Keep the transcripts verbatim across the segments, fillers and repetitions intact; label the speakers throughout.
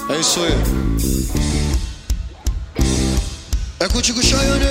Speaker 1: É isso aí. É contigo, Chayane.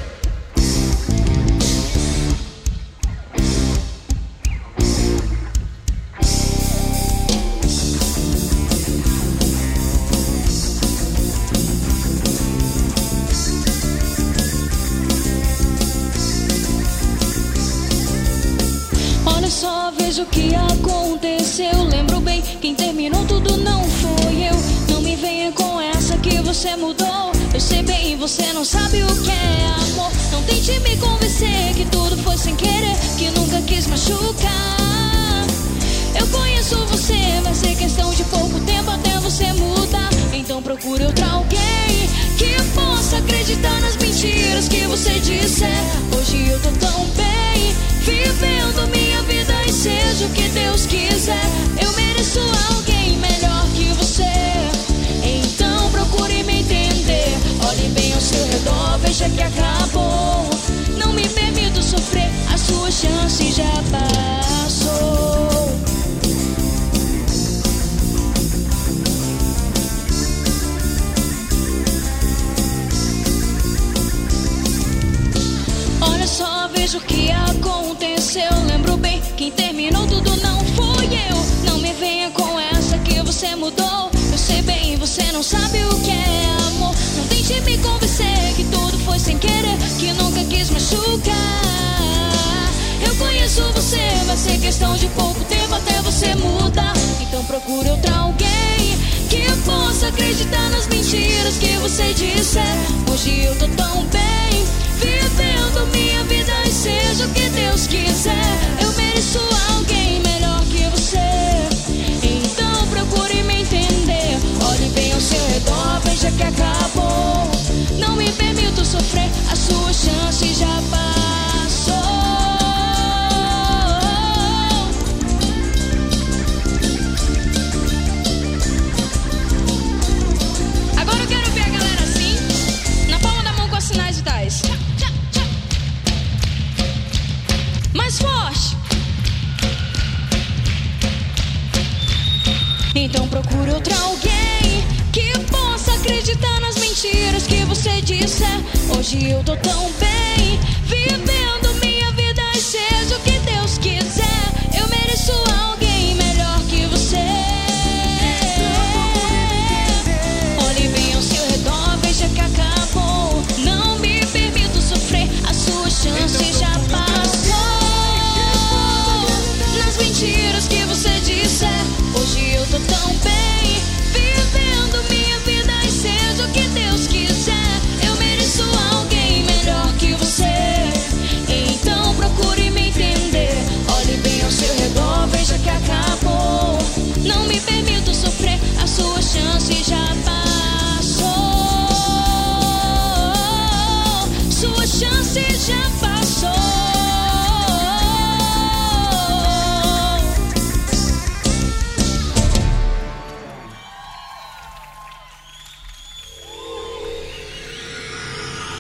Speaker 2: Olha só, veja o que aconteceu. Lembro bem, quem terminou tudo não foi eu. Não me venha com essa que você mudou. Eu sei bem, você não sabe o que é amor. Não tente me convencer que tudo foi sem querer, que nunca quis machucar. Eu conheço você, vai ser questão de pouco tempo até você mudar. Então procure outra alguém que possa acreditar nas mentiras que você disser. Hoje eu tô tão bem, vivendo minha vida e seja o que Deus quiser. Eu mereço alguém melhor que você. Então procure me entender. Olhe bem ao seu redor, veja que acabou. Não me permito sofrer, a sua chance já passou. Olha só, veja o que aconteceu. Lembro bem, quem terminou tudo não foi eu. Não me venha com essa que você mudou. Eu sei bem, você não sabe o que é amor. Não tente me convencer que tudo foi sem querer, que nunca quis machucar. Eu conheço você, vai ser questão de pouco tempo até você mudar. Então procure outra alguém que possa acreditar nas mentiras que você disser. Hoje eu tô tão bem, vivendo minha vida e seja o que Deus quiser. Eu mereço alguém melhor que você. Então procure me entender. Olhe bem ao seu redor, veja que acabou. Não me permito sofrer, a sua chance já passou. Agora eu quero ver a galera assim, na palma da mão com as sinais vitais. Mais forte. Então procure outra alguém que possa acreditar nas mentiras que você disser. Hoje eu tô tão bem, vivendo minha vida e seja o que Deus quiser. Eu mereço alguém melhor que você.